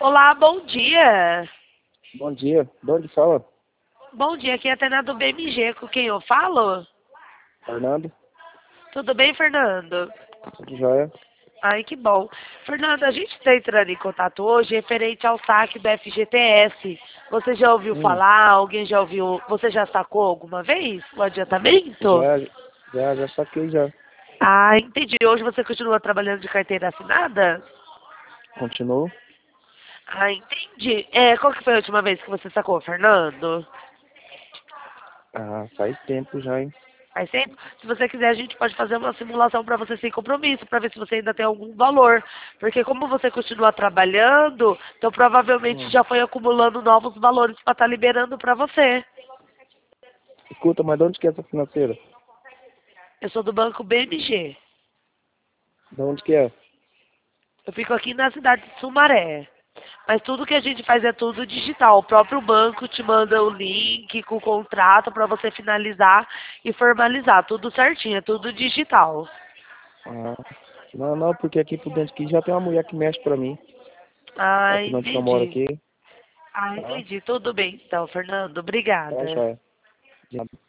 Olá, bom dia. Bom dia. De onde fala? Bom dia, aqui é a Tainá do BMG, com quem eu falo? Fernando? Tudo bem, Fernando? Tudo jóia? Ai, que bom. Fernando, a gente está entrando em contato hoje referente ao saque do FGTS. Você já ouviu Hum, falar? Alguém já ouviu? Você já sacou alguma vez o adiantamento? já, já saquei já. Ah, entendi. Hoje você continua trabalhando de carteira assinada? Continuou? Ah, entendi. Qual que foi a última vez que você sacou, Fernando? Ah, faz tempo já, hein? Faz tempo? Se você quiser, a gente pode fazer uma simulação para você sem compromisso, para ver se você ainda tem algum valor. Porque como você continua trabalhando, então provavelmente Hum. já foi acumulando novos valores para estar liberando para você. Escuta, mas de onde que é essa financeira? Eu sou do banco BMG. De onde que é? Eu fico aqui na cidade de Sumaré. Mas tudo que a gente faz é tudo digital. O próprio banco te manda o link com o contrato para você finalizar e formalizar. Tudo certinho, é tudo digital. Ah, não, porque aqui por dentro aqui já tem uma mulher que mexe pra mim. Ah, Aqui onde que eu moro entendi. aqui. Ah, Tá? entendi. Tudo bem então, Fernando. Tá, Obrigada. jóia.